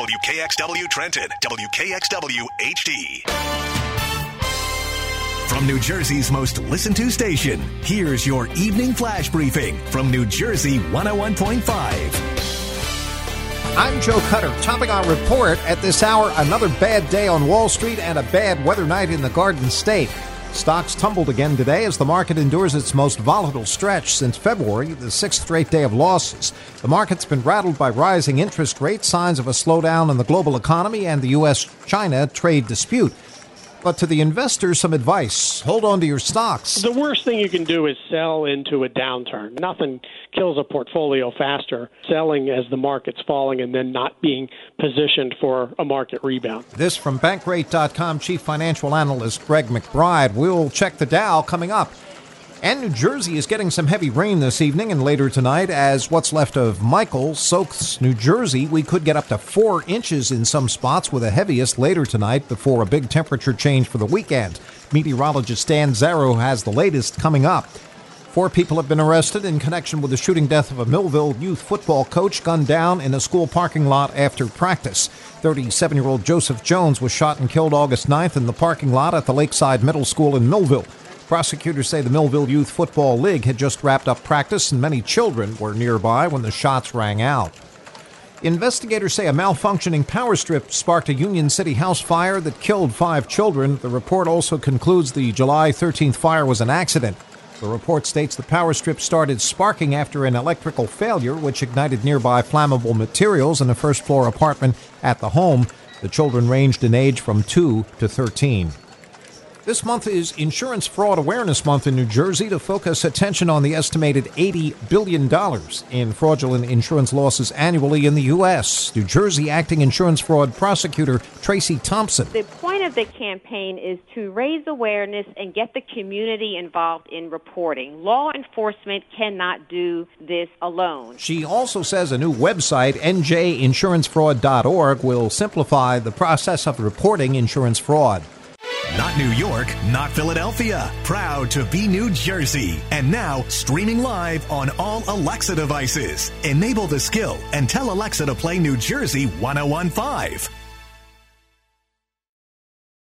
WKXW Trenton, WKXW HD. From New Jersey's most listened to station, here's your evening flash briefing from New Jersey 101.5. I'm Joe Cutter, topping our report at this hour. Another bad day on Wall Street and a bad weather night in the Garden State. Stocks tumbled again today as the market endures its most volatile stretch since February, the sixth straight day of losses. The market's been rattled by rising interest rates, signs of a slowdown in the global economy, and the U.S.-China trade dispute. But to the investors, some advice. Hold on to your stocks. The worst thing you can do is sell into a downturn. Nothing kills a portfolio faster, selling as the market's falling and then not being positioned for a market rebound. This from Bankrate.com Chief Financial Analyst Greg McBride. We'll check the Dow coming up. And New Jersey is getting some heavy rain this evening and later tonight as what's left of Michael soaks New Jersey. We could get up to 4 inches in some spots with the heaviest later tonight before a big temperature change for the weekend. Meteorologist Dan Zarrow has the latest coming up. 4 people have been arrested in connection with the shooting death of a Millville youth football coach gunned down in a school parking lot after practice. 37-year-old Joseph Jones was shot and killed August 9th in the parking lot at the Lakeside Middle School in Millville. Prosecutors say the Millville Youth Football League had just wrapped up practice and many children were nearby when the shots rang out. Investigators say a malfunctioning power strip sparked a Union City house fire that killed 5 children. The report also concludes the July 13th fire was an accident. The report states the power strip started sparking after an electrical failure, which ignited nearby flammable materials in a first-floor apartment at the home. The children ranged in age from 2 to 13. This month is Insurance Fraud Awareness Month in New Jersey to focus attention on the estimated $80 billion in fraudulent insurance losses annually in the U.S. New Jersey acting insurance fraud prosecutor Tracy Thompson. The point of the campaign is to raise awareness and get the community involved in reporting. Law enforcement cannot do this alone. She also says a new website, njinsuarancefraud.org, will simplify the process of reporting insurance fraud. Not New York, not Philadelphia. Proud to be New Jersey. And now, streaming live on all Alexa devices. Enable the skill and tell Alexa to play New Jersey 101.5.